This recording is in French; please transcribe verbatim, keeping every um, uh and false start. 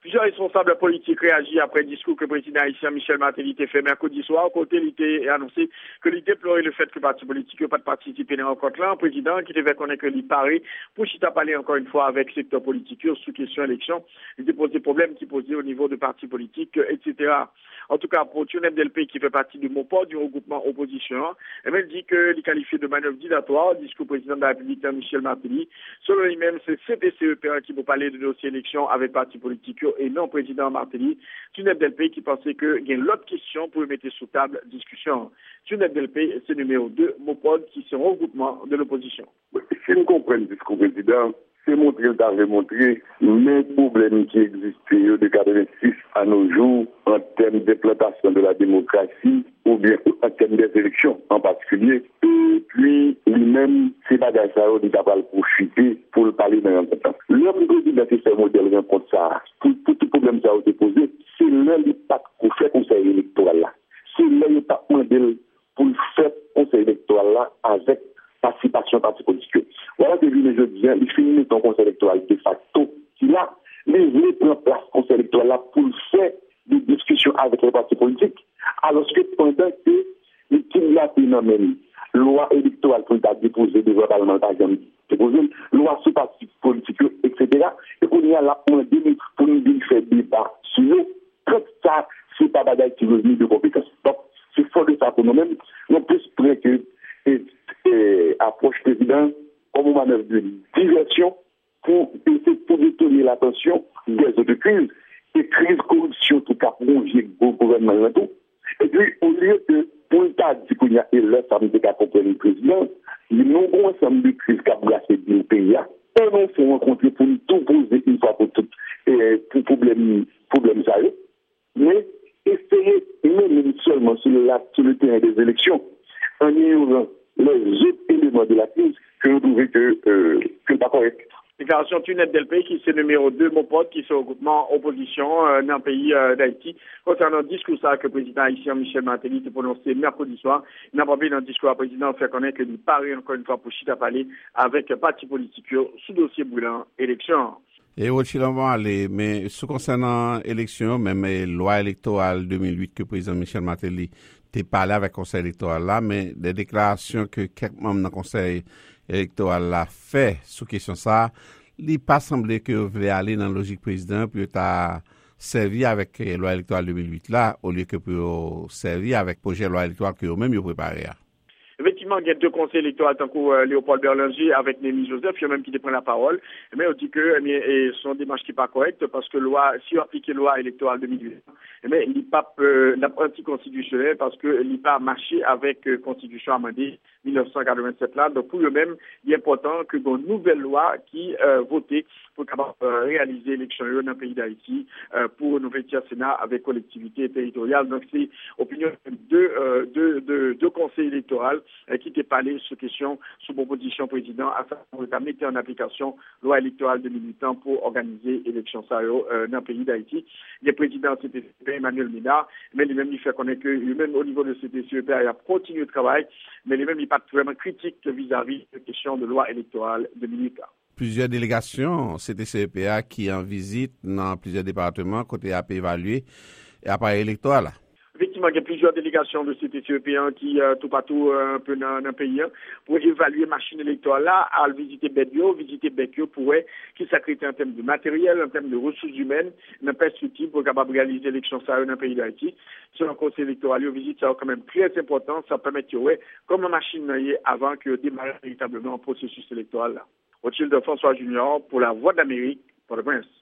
Plusieurs responsables politiques réagissent après le discours que le président haïtien Michel Martelly a fait mercredi soir. Côté, il a annoncé que il déplorait le fait que le parti politique n'a pas participé dans la rencontre là. Un président qui devait connaître que il paraît pour chita parler encore une fois avec le secteur politique sous question élection. Il dépose des problèmes qui posaient au niveau de partis politiques, et cetera. En tout cas, pour Tionet Delpé, qui fait partie du MOPOD, du regroupement opposition, elle dit que il qualifié de manœuvre dilatoire, discours président de la République Michel Martelly. Selon lui-même, c'est C T C E P qui peut parler de dossier élection avec parti politique et non président Martelly. Tionet Delpé qui pensait qu'il y a l'autre question pour mettre sous table discussion. Tionet Delpé, c'est numéro deux, MOPOD, qui sont regroupement de l'opposition. Si nous comprenons le discours président, c'est montrer, il avait montré les problèmes qui existaient de quatre-vingt-six à nos jours en termes d'implantation de la démocratie ou bien en termes des élections en particulier. Et puis, lui-même, c'est pas ça, il est capable de profiter pour le parler dans un temps. L'homme président, c'est ce modèle rencontre ça. Pour, pour tout problème ça a été posé, c'est l'un des pactes pour faire conseil électoral là. C'est l'un des pactes modèle pour faire conseil électoral là avec participation parti politique. Voilà que je veux dire, il finit ton conseil électoral de facto, qui là, les mettre en place conseil électoral là pour faire des discussions avec les partis politiques, alors que pendant que il y a phénomène, loi électorale pour être déposée devant le Parlement, déposée, loi sous parti politique, et cetera. Et qu'on y a là pour nous faire débat sur eux, quand ça, c'est pas bagaille qui veut venir de compétences. Donc, c'est fort de ça pour nous-mêmes, non plus près que et, et, approche président comme manœuvre de diversion pour essayer pour détourner l'attention des autres crises, des crises corruption tout cas pour un vieux gouvernement et tout. Et puis au lieu de pour le tas du qu'il y a et là ça me dit qu'à comprendre le président, il y a un nombreux ensemble de crises qui a glacé le pays. Et nous faut rencontrer pour nous tout poser une fois pour toutes et pour problème problème ça. Mais essayer même seulement sur le, sur le terrain des élections en ignorant les autres éléments de la crise que nous trouvons que euh, que pas correct. Déclaration Tionet Delpé, qui c'est numéro deux, mon pote, qui sont au groupement opposition euh, dans le pays euh, d'Haïti. Concernant le discours ça, que le président haïtien Michel Martelly a prononcé mercredi soir, il n'a pas vu dans le discours à président fait connaître qu'il paraît encore une fois pour chita parler avec parti politique sous dossier brûlant élection. Et au Chili, on va aller, mais ce concernant l'élection, même la loi électorale deux mille huit que le président Michel Martelly a parlé avec le conseil électoral là, mais des déclarations que quelques membres du conseil électoral a fait sur question ça, il n'a pas semblé que vous voulez aller dans la logique président puis t'as servi avec la loi électorale deux mille huit là, au lieu que pour servir avec le projet de loi électorale que vous-même vous préparé. Effectivement, il y a deux conseils électoraux, tant que euh, Léopold Berlinger avec Némi Joseph, il y a même qui prend la parole. Mais on dit que eh, son démarche qui n'est pas correcte parce que loi, si on applique la loi électorale deux mille huit, eh, il n'est pas euh, anticonstitutionnel parce qu'il n'est pas marché avec la euh, constitution amendée dix-neuf cent quatre-vingt-sept là. Donc pour eux-mêmes, il est important que une nouvelle loi qui euh, votée pour capable euh, réaliser l'élection dans le pays d'Haïti euh, pour renouveler le Sénat avec collectivité territoriale. Donc c'est opinion de euh, deux de, de conseils électoraux euh, qui étaient parlé sur question sous proposition président afin de mettre en application loi électorale deux mille huit pour organiser l'élection euh, dans le pays d'Haïti. Le président C T C E P Emmanuel Ménard, mais lui-même il fait connaître que lui-même au niveau de C T C E P il a continué le travail, mais lui-même il n'est pas vraiment critique vis-à-vis de la question de loi électorale deux mille huit. Plusieurs délégations C T C E P A qui en visite dans plusieurs départements côté A P évalué et appareil électoral. Effectivement, il y a plusieurs délégations de C T C E P qui, euh, tout partout, euh, un peu dans le pays, hein, pour évaluer la machine électorale là, à visiter Bedyo, visiter Bedyo pour qui s'accrédite en termes de matériel, en termes de ressources humaines, dans perspective pour capable réaliser l'élection ça dans le pays d'Haïti. Selon le conseil électoral, une visite, ça quand même très important, ça permet de ouais, comme la machine est avant que démarre véritablement le processus électoral là. Rothschild de François Junior pour la Voix d'Amérique, pour le Prince.